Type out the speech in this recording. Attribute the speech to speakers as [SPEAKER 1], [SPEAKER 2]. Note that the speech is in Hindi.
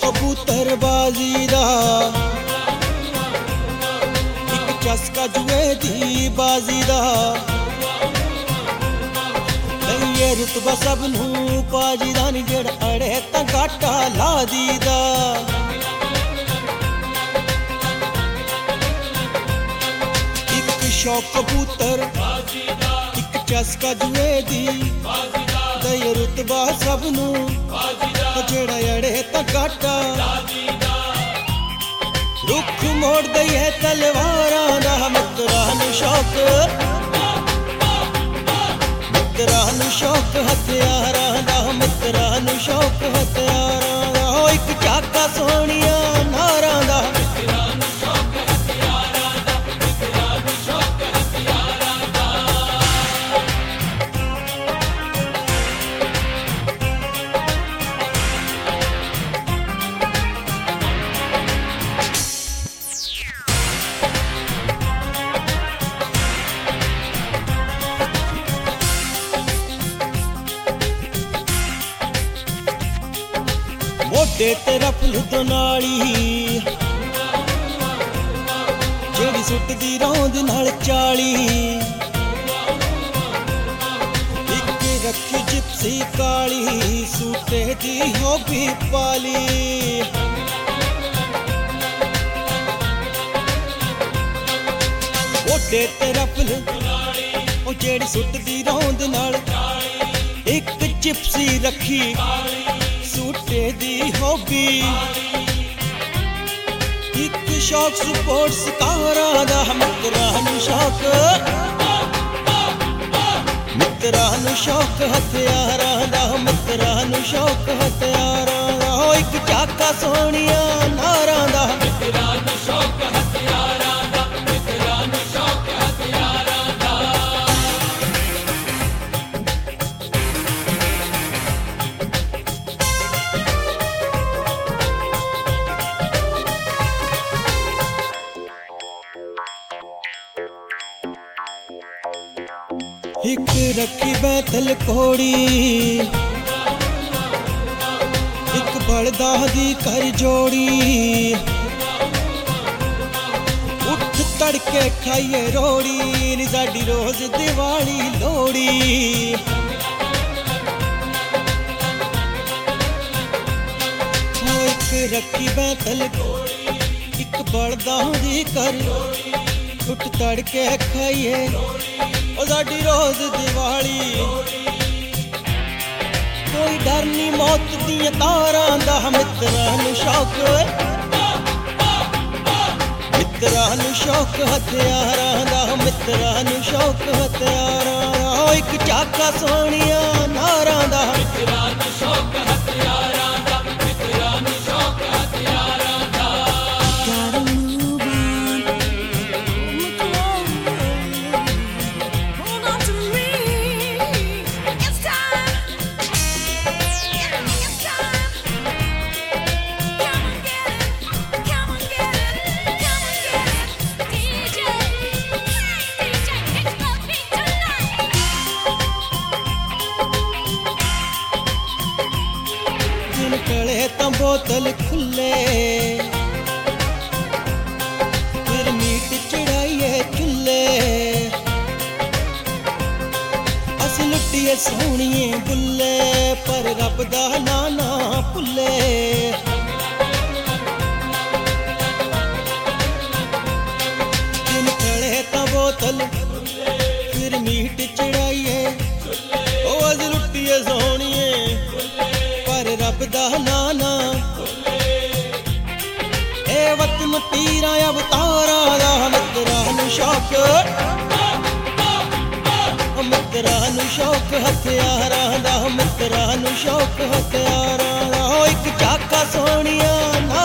[SPEAKER 1] कबूतरबाजी दा इक चस्का जुए दी बाजी दा लईए रुतबा सबनू पाजी दा नी जेड़ा अड़े तां घाटा ला दीदा। इक शौक कबूतर इक चस्का जुए दी लईए रुतबा सबनू जेड़ा अड़े तां घाटा रुख मोड़ दईए तलवारां दा मित्तरां नूं शौक हथियारां दा मित्तरां नूं शौक हथियारां दा हो इक चाका सोहणिया नारां दा मोढे ते रफल दोनाली जेड़ी सुटदी रौंद नाल चाली इक रखी जिप्सी काली सूटे दी होबी पाली मोढे ते रफल ओ जेड़ी सुटदी रौंद नाल इक जिप्सी रखी सूटे दी हॉबी इक शौक स्पोर्ट्स कारां दा मित्तरां नूं शौक हथियारां दा मित्तरां नूं शौक हथियारां दा हो इक चाका सोहणिया नारां दा मित्तरां नूं शौक हथियारां दा मित्तरां नूं शौक हथियारां दा। इक रखी बैतल कोड़ी इक बलदा दी कर जोड़ी उठ तड़के खाइए रोड़ी नी साडी रोज दिवाली लोड़ी इक रखी बैतल कोड़ी इक बलदा दी कर उठ तड़के खाइए ओ साडी रोज दिवाली कोई डर नी मौत दियां तारां दा मित्तरां नूं शौक हथियारां दा मित्तरां नूं शौक हथियारां दा ओ इक चाका सोहणिया नारां दा मित्तरां नूं शौक हथियारां दा मित्तरां नूं शौक हथियारां दा। निकले तां बोतल खुले फिर मीट चढ़ाइए चुल्ले अस लुटिए सोहणिए बुल्ले पर रब दा नाना भुल्ले निकले तां बोतल फिर मीट चढ़ाइए ओ अस लुटिए सोहणिए रब दा नाना ए वतन पीरां अवतारां दा मित्तरां नूं शौक हथियारां दा मित्तरां नूं शौक हथियारां दा हो इक चाका सोहणिया